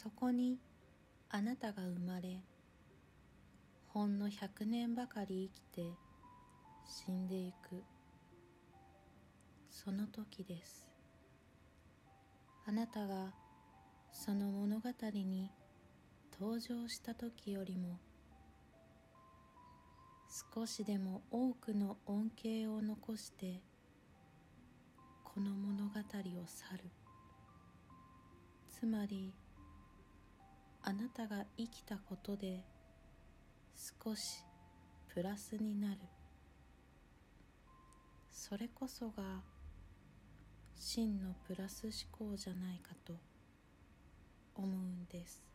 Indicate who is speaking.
Speaker 1: そこにあなたが生まれ、ほんの100年ばかり生きて死んでいく、その時です。あなたがその物語に登場した時よりも少しでも多くの恩恵を残してこの物語を去る。つまりあなたが生きたことで少しプラスになる。それこそが真のプラス思考じゃないかと思うんです。